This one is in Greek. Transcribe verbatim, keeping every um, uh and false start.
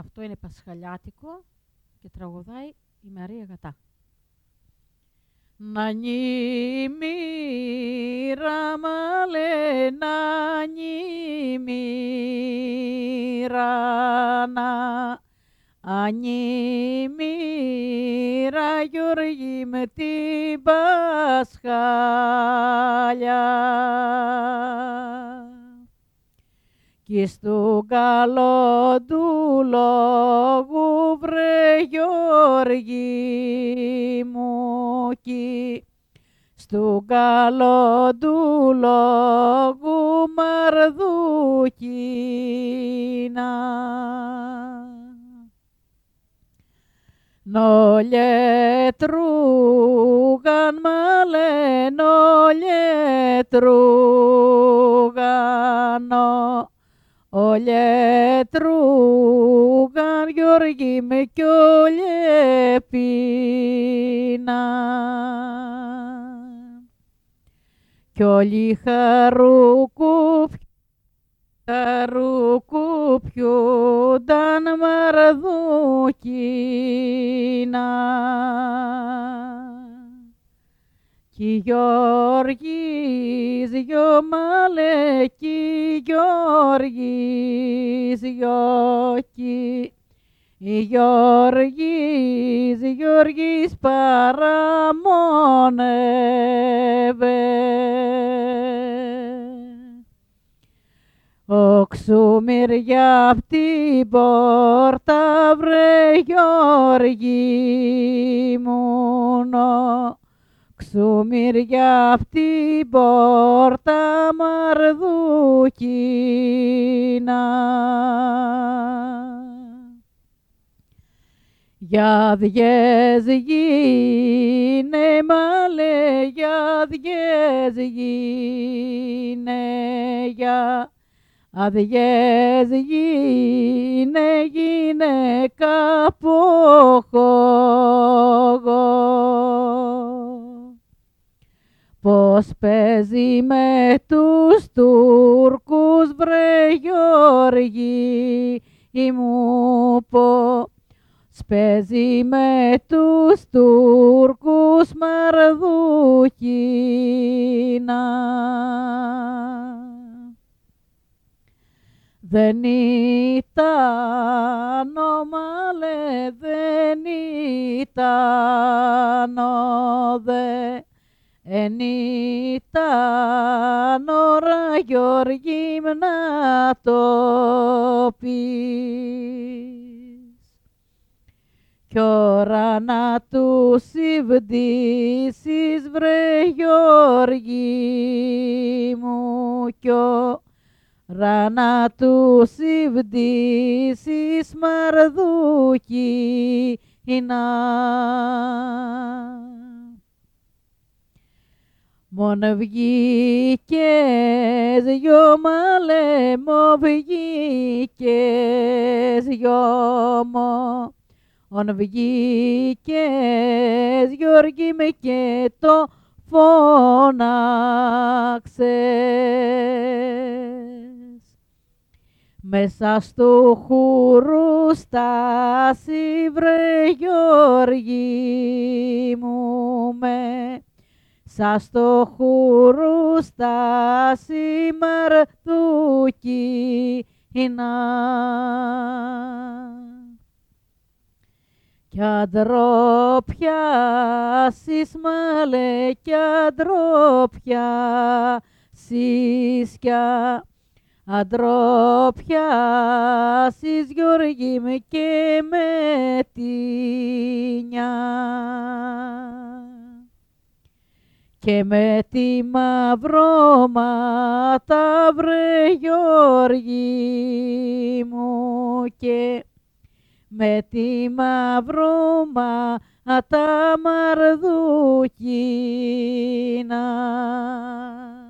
Αυτό είναι πασχαλιάτικο και τραγουδάει η Μαρία Γατά. Να νημίρα μαλέ, να νημίρα να ανήμηρα Γιώργη με την Πασχάλια κι στον καλό του λόγου βρε Γιώργη μου κι στον καλό του λόγου μαρδούκινα. Νολιετρούγαν μαλέ, νολιετρούγαν, ολιετρούγαν Γιώργη με κι ολιεπίνα. Κι όλοι χαρούκουπ χαρούκουπιούνταν μαρδούκινα. Κι Γιώργης γιο μαλέ, κι Γιώργης γιο κι Γιώργης, Γιώργης παραμόνευε. Οξούμηρια απ' την πόρτα βρε Γιώργη μου, οξούμηρια απ' την πόρτα μαρδούκινα. Για διές γίνε μαλέ, για διές γίνε, για αδιές γίνε γυναίκα ποχόγω. Πώς παίζει με τους Τούρκους βρε Γιώργη μου, πως παίζει με τους Τούρκους μαρδούκινα. Δεν ήταν ο μαλέ, δεν ήταν ο δε, εν ήταν ώρα Γιώργη να το πεις. Κι ώρα να τους υβδίσεις βρε Γιώργη μου, κι ώρα να τους υβδίσεις μαρδούκινα. Μον βγήκες γιο μαλέ, μον βγήκες γιο μου, ον βγήκες Γιώργη με και το φώναξες. Μέσα στο χουρουστάσι βρε Γιώργη μου, μέσα στο χουρουστάσι μαρδούκινα. Κι αντροπιάσεις μαλέ, κι αντροπιάσεις, κι αντροπιάσεις Γιώργη με και με τίνια. Και με τη μαυρώματα βρε Γιώργη μου, και με τη μαυρώματα μαρδούκινα.